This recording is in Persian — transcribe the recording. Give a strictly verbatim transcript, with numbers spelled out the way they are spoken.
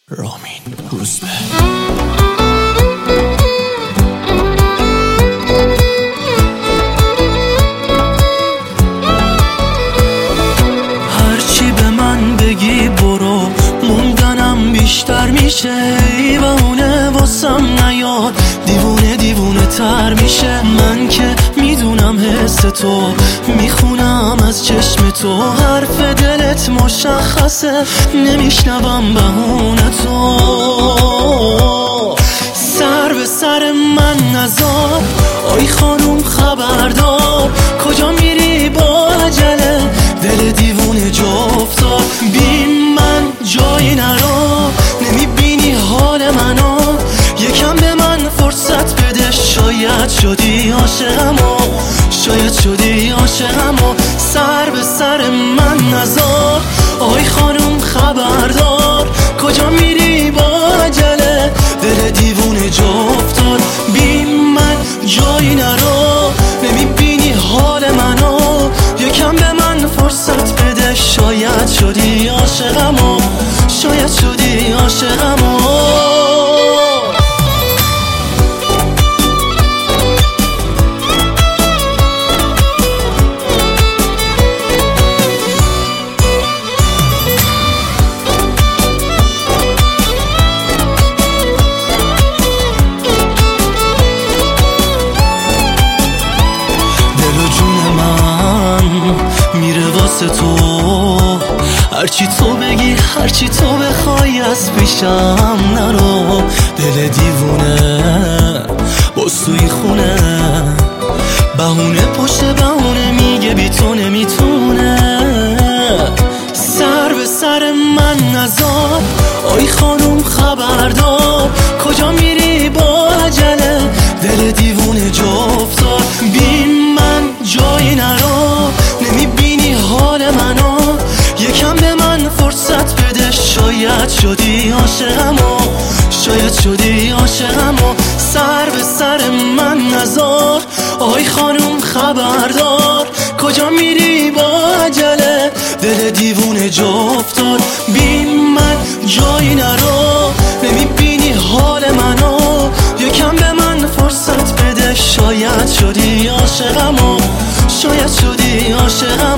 رامین روزبه. هرچی به من بگی برو، موندنم بیشتر میشه. ای بهونه واسم نیاد، دیوونه دیوونه تر میشه. من که میدونم حس تو، میخونم از چشم تو. حرف دلت مشخصه، نمیشنوم بهونه تو. سر به سر من نذار، آی خانوم خبردار. کجا میری با عجله، دل دیوونه جفتار. بی من جایی نرو، نمیبینی حال منو. یکم به من فرصت بده، شاید شدی عاشقمو، شاید شدی عاشقمو. سر به سر من نذار، آی خانوم خبردار. کجا میری با عجله، دل دیوونه جفتار. بی من جایی نرو، نمیبینی حال منو. یکم به من فرصت بده، شاید شدی عاشقمو، شاید شدی عاشقمو. میره واسه تو، هرچی تو بگی هرچی تو بخوای، از پیشم نرو. دل دیوونه باز توی خونه، بهونه پشت بهونه میگه بی تو نمیتونه. سر به سر من نذار، آی خانوم خبردار. کجا میری با عجله، دل دیوونه جفتار. بی من جایی نرو، نمیبینی حال منو. یکم به من فرصت بده، شاید شدی عاشقمو، شاید شدی عاشقمو. سر به سر من نذار، آی خانوم خبردار. کجا میری با عجله، دل دیوونه جفتار. بی من جایی نرو، نمیبینی حال منو. یکم به من فرصت بده، شاید شدی عاشقمو، شاید شدی عاشقمو.